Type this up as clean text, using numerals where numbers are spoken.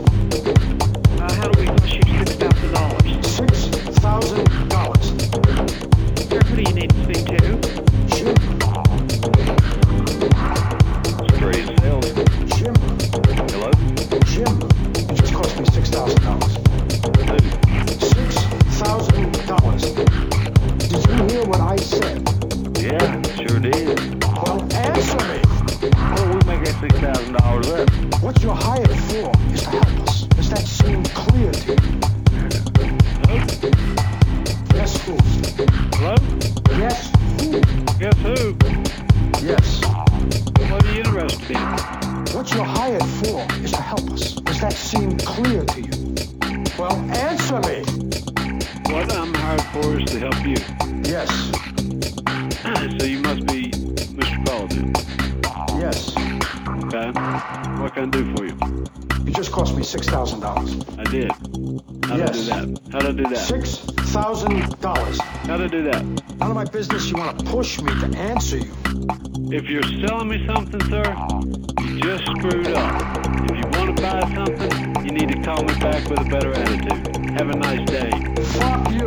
How do we cost you $6,000? $6,000. Sir, who do you need to speak to? Jim. Straight sales. Jim. Hello? Jim. It just cost me $6,000. $6,000. Did you hear what I said? Yeah, sure did. Well, answer me. Well, we make that $6,000 up. What you're hired for is to help us. Does that seem clear to you? Yes, who? Hello? Yes, who? Guess who? Yes. What are you interested in? What you're hired for is to help us. Does that seem clear to you? Well, answer me. What I'm hired for is to help you. Yes. So you must be Mr. Paladin. Yes. Okay. What can I do for you? You just cost me $6,000. I did. How'd I do Yes. that? How'd I do that? $6,000. How'd I do that? Out of my business, you want to push me to answer you. If you're selling me something, sir, you just screwed up. If you want to buy something, you need to call me back with a better attitude. Have a nice day. Fuck you.